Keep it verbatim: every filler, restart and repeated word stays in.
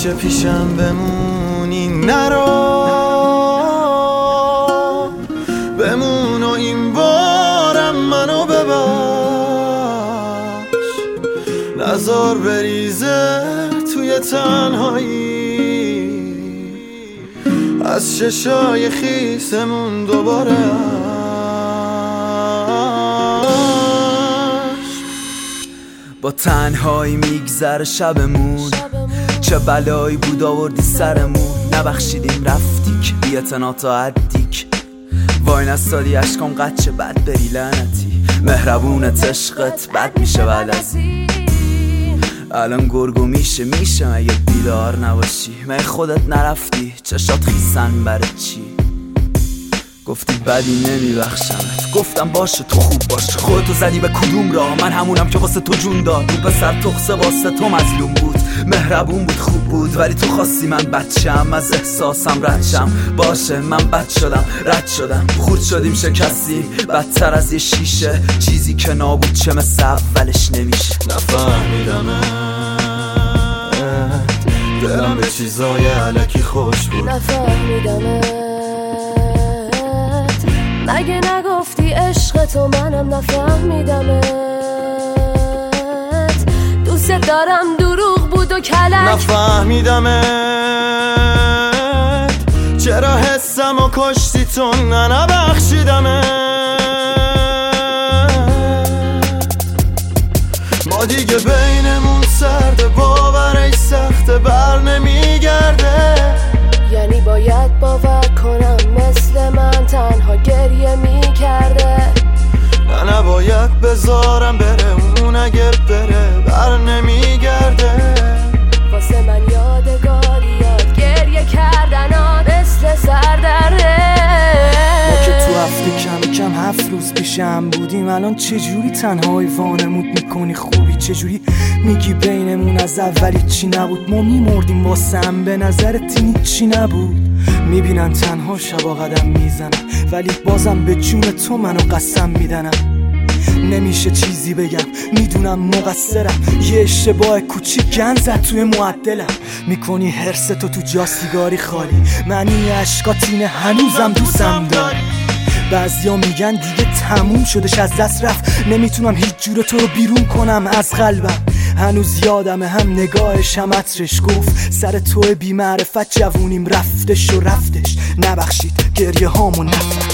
همیشه پیشم بمونی، نرو بمون و این بارم منو ببخش، نذار بریزه توی تنهایی از چشای خیسمون دوباره. با تنهایی میگذره شبمون، چه بلایی بود آوردی سرمون، نبخشیدیم رفتیک بی اعتنا تا حدیک، وای نستادی عشقم قد بد بری لعنتی، مهربونت عشقت بد میشه بعد از این، الان گرگو میشه میشه مگه بیدار نباشی، مگه خودت نرفتی چشات خیسن برای چی، گفتی بدی نمیبخشمت، گفتم باشه تو خوب باش، خودتو زدی به کدوم راه، من همونم که واسه تو جون داد، رو به سر تخصه واسه تو مظلوم بود، مهربون بود خوب بود، ولی تو خواستی من بچم از احساسم رد شم، باشه من بد شدم رد شدم، خورد شدیم شکستی بدتر از یه شیشه، چیزی که نابود چه مثل اولش نمیشه. نفهمیدمت دلم به چیزای علکی خوش بود، نفهمیدمت مگه نگفتی عشق تو منم نفهمیدمت، دوست دارم دروغ بود و کلک، نفهمیدمت چرا حسم و کشتی تو ننبخشیدمت، ما دیگه بینمون سرده باورش سخته بر نمیگرده، یعنی باید باور کنم مثل من تنها گریه میکرده، نه نباید بذارم بره اون اگه بره بر نمیگرده، واسه من یادگاریات گریه کردنات مثل سردرده، ما که تو هفته کم کم هفت روز پیشم بودیم، الان چجوری تنهایی وانمود میکنی خوبی، چجوری میگی بینمون از اولی چی نبود، ما میمردیم واسه هم به نظرت این چی نبود، میبینن تنها شبا قدم میزنم ولی بازم به جون تو منو قسم میدنم، نمیشه چیزی بگم میدونم مقصرم، یه اشتباه کوچیک گند زد توی معدلم، میکنی حرس تو تو جا سیگاری خالی، منی اشکاتینه هنوزم دوستم داری، بعضیا میگن دیگه تموم شدش از دست رفت، نمیتونم هیچ جور تو رو بیرون کنم از قلبم، هنوز یادمه هم نگاهش هم عطرش گفت سر تو بی معرفت جوونیم رفتش و رفتش، نبخشید گریه هامون نفت